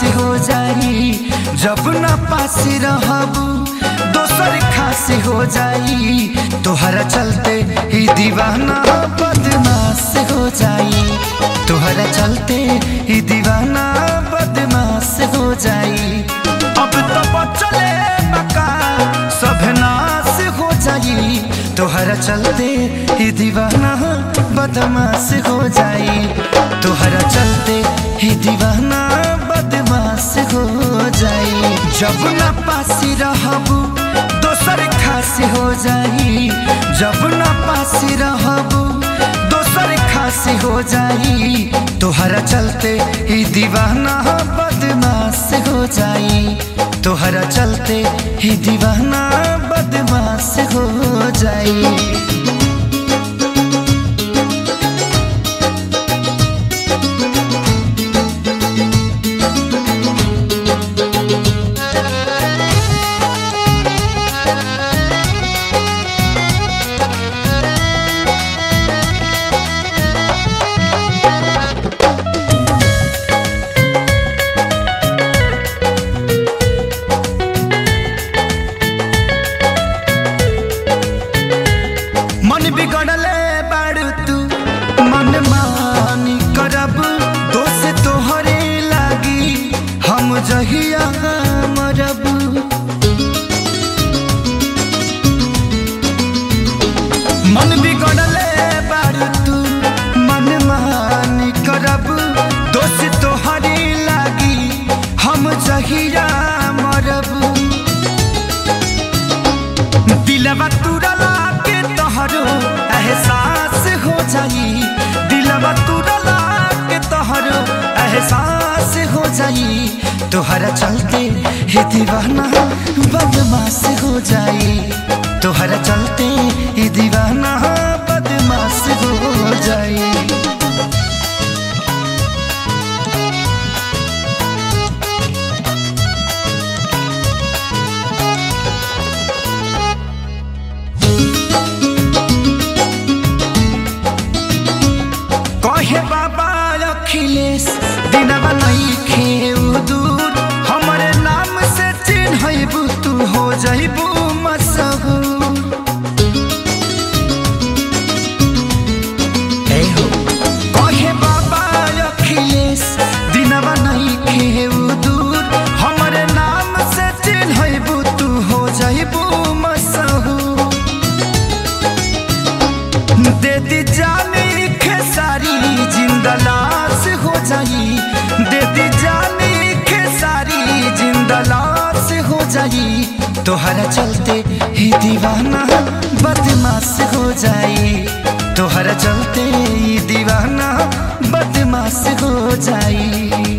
हो जाई जब ना पास रहबू दोसर खास हो जाई तोहरा चलते ही दीवाना बदमाश हो जाई तोहरा चलते ही दीवाना बदमाश हो जाई अब तो बचले बका सब नाश हो जाई तोहरा चलते ही दीवाना बदमाश हो जाई तोहरा चलते ही दीवाना बदमाश हो जाई जब ना पास रहबू दोसर खास हो जाई जब ना पास रहबू दोसर खास हो जाई तोहरा चलते ही दीवाना बदमाश हो जाई तोहरा चलते ही दीवाना बदमाश हो जाई। मन बिगड़ले बाड़ू तू मन मानी करब दोष तोहरे लागी हम जहिया मरब मन बिगड़ले बाड़ू तू मन मानी करब दोष तोहरे लागी हम जहिया मरब दिलवा तुरला तोहरो एहसास हो जाई दिलवा तुरला के तोहरो एहसास हो जाई तोहरा चलते ही दीवाना बदमाश हो जाई तोहरा चलते ही दीवाना बदमाश हो जाई। कहे बाबा अखिलेश दिनवा नइखे दूर हमरे नाम से चिन्हबू तू हो जाइबू मशहूर कहे बाबा अखिलेश दिनवा नइखे दूर हमरे नाम से चिन्हबू तू हो जाइबू मशहूर दे दी जानी सारी जिंदा लाश हो जाई दे दी जानी के सारी जिंदा लाश हो जाई तोहरा चलते ही दीवाना बदमाश हो जाई तोहरा चलते ही दीवाना बदमाश हो जाई।